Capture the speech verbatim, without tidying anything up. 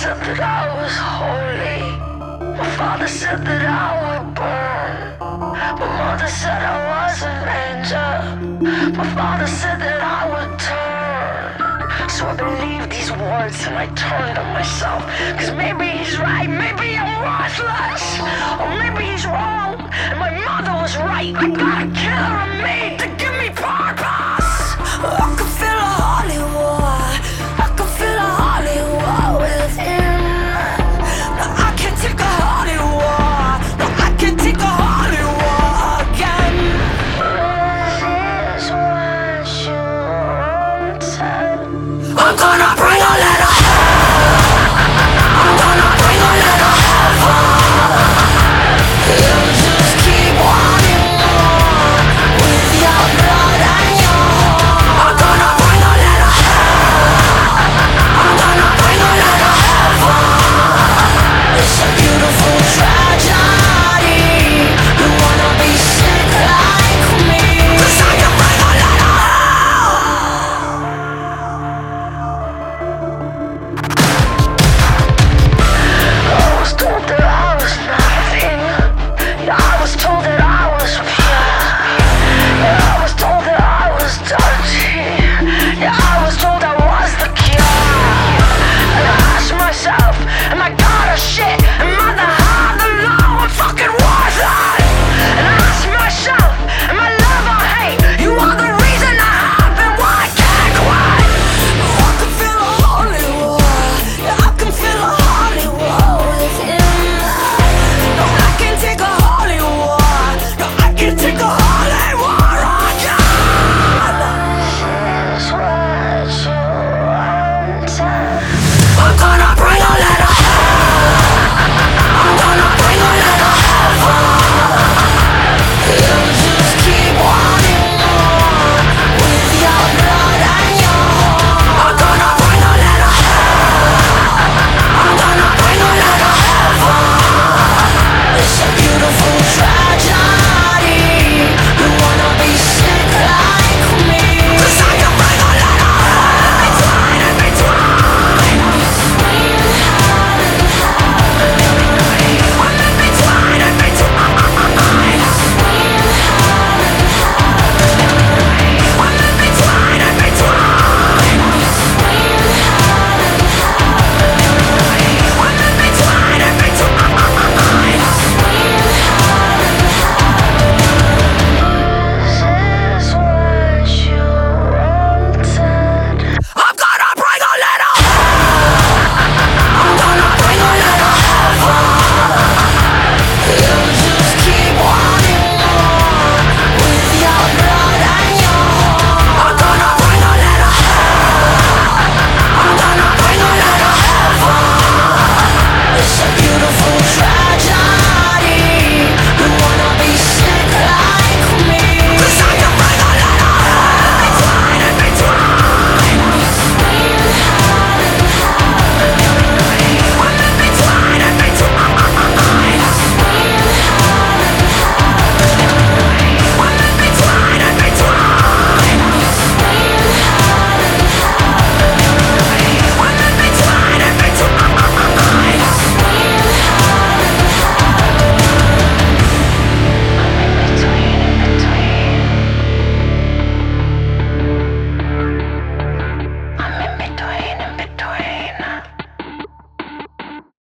said that I was holy. My father said that I would burn. My mother said I was an angel. My father said that I would turn. So I believed these words and I turned on myself. Cause maybe he's right, maybe I'm worthless. Or maybe he's wrong and my mother was right. I got a killer in me.